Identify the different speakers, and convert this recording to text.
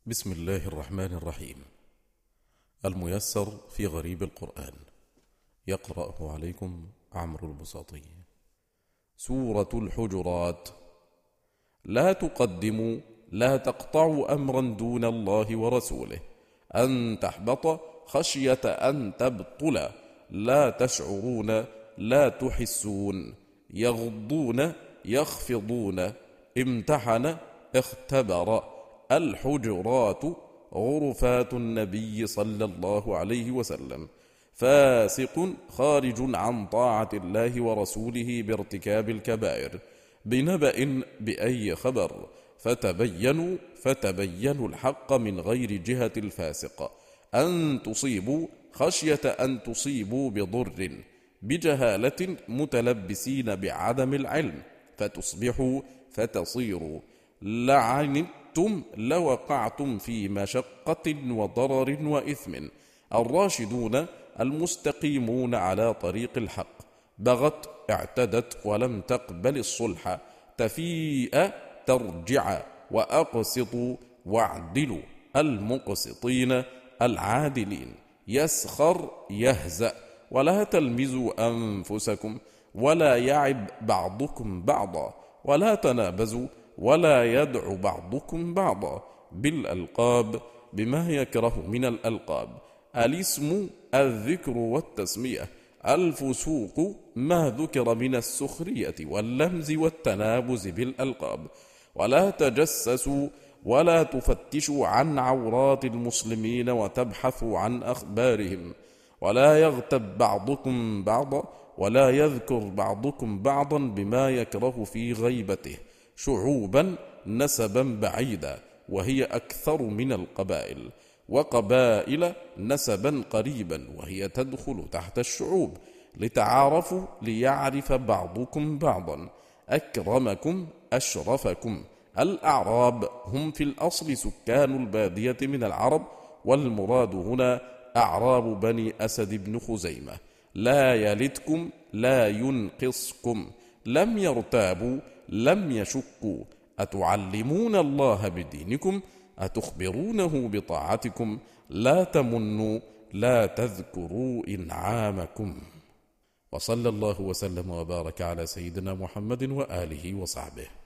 Speaker 1: بسم الله الرحمن الرحيم. الميسر في غريب القرآن، يقرأه عليكم عمرو البساطي. سورة الحجرات. لا تقدموا، لا تقطعوا أمرا دون الله ورسوله، أن تحبط خشية أن تبطل، لا تشعرون، لا تحسون، يغضون، يخفضون، امتحن، اختبر. الحجرات غرفات النبي صلى الله عليه وسلم، فاسق خارج عن طاعة الله ورسوله بارتكاب الكبائر بنبأ بأي خبر، فتبينوا الحق من غير جهة الفاسق، أن تصيبوا خشية أن تصيبوا بضر بجهالة متلبسين بعدم العلم فتصبحوا فتصيروا. لعنتم لوقعتم في مشقة وضرر وإثم. الراشدون المستقيمون على طريق الحق، بغت اعتدت ولم تقبل الصلح، تفيء ترجع، وأقسطوا واعدلوا. المقسطين العادلين. يسخر يهزأ، ولا تلمزوا أنفسكم، ولا يعب بعضكم بعضا، ولا تنابزوا، ولا يدع بعضكم بعضا بالألقاب بما يكره من الألقاب. الاسم الذكر والتسمية. الفسوق ما ذكر من السخرية واللمز والتنابز بالألقاب. ولا تجسسوا، ولا تفتشوا عن عورات المسلمين وتبحثوا عن أخبارهم. ولا يغتب بعضكم بعضا، ولا يذكر بعضكم بعضا بما يكره في غيبته. شعوبا نسبا بعيدا، وهي أكثر من القبائل، وقبائل نسبا قريبا، وهي تدخل تحت الشعوب. لتعارفوا، ليعرف بعضكم بعضا. أكرمكم أشرفكم. الأعراب هم في الأصل سكان البادية من العرب، والمراد هنا أعراب بني أسد بن خزيمة. لا يلدكم، لا ينقصكم. لم يرتابوا، لم يشكوا. أتعلمون الله بدينكم، أتخبرونه بطاعتكم. لا تمنوا، لا تذكروا إنعامكم. وصلى الله وسلم وبارك على سيدنا محمد وآله وصحبه.